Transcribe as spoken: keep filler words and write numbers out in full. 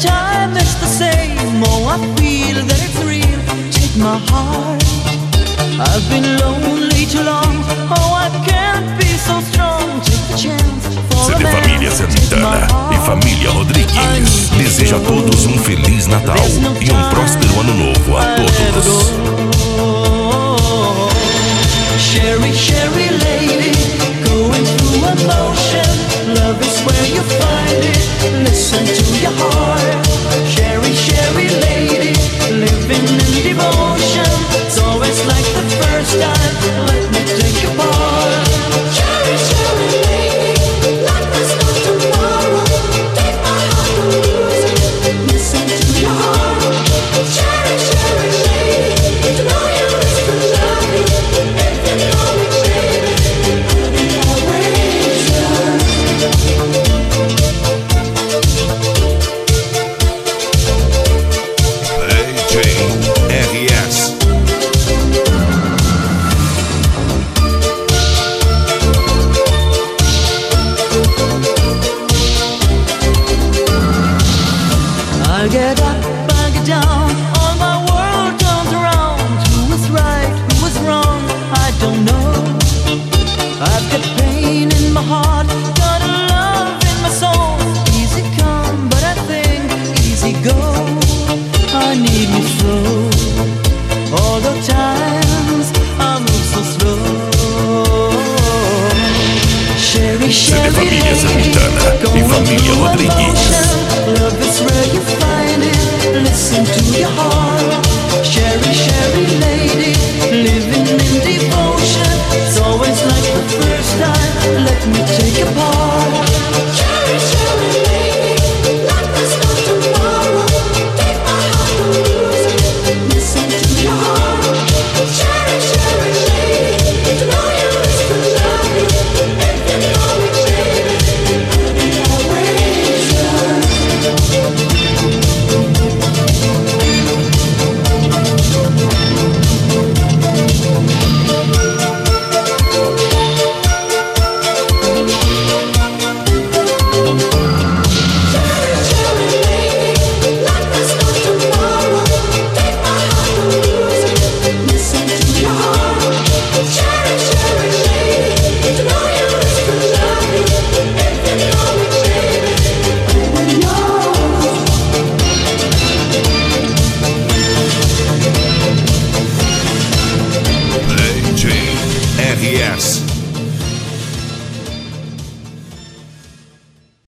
time it's the same. Oh, I feel that it's real. Take my heart. I've been lonely too long. Oh, I can't be so strong. Take the chance for a man. Família Santana e Família Rodrigues deseja a todos um Feliz Natal e um próspero Ano Novo a todos. Sherry, Sherry lady, going through emotion. Love is where you find it. Listen to your heart. Sherry, Sherry lady, living in devotion. It's always like the first time. Let me take your part. Sherry, Sherry lady, life is not tomorrow. Take my heart and lose it. Listen to your heart. Sherry, Sherry lady, to know you is to love you. If you know me, baby, I'll be always yours. D J R S. I get up, I get down, all my world turns around. Who is right, who is wrong, I don't know. I've got pain in my heart, got a love in my soul. Easy come, but I think easy go. I need you so. All the times I move so slow. Sherry, Sherry Família Santana e Família Rodrigues. Love is where you find it. Listen to your heart. Sherry, Sherry lady, living in devotion. It's always like the first time. Let me take your part. Sherry, Sherry lady, life is not tomorrow. Take my heart and lose it. Listen to your heart. Sherry, Sherry lady, to know you is to love you. If you know me, baby, I'll be always yours. D J R S.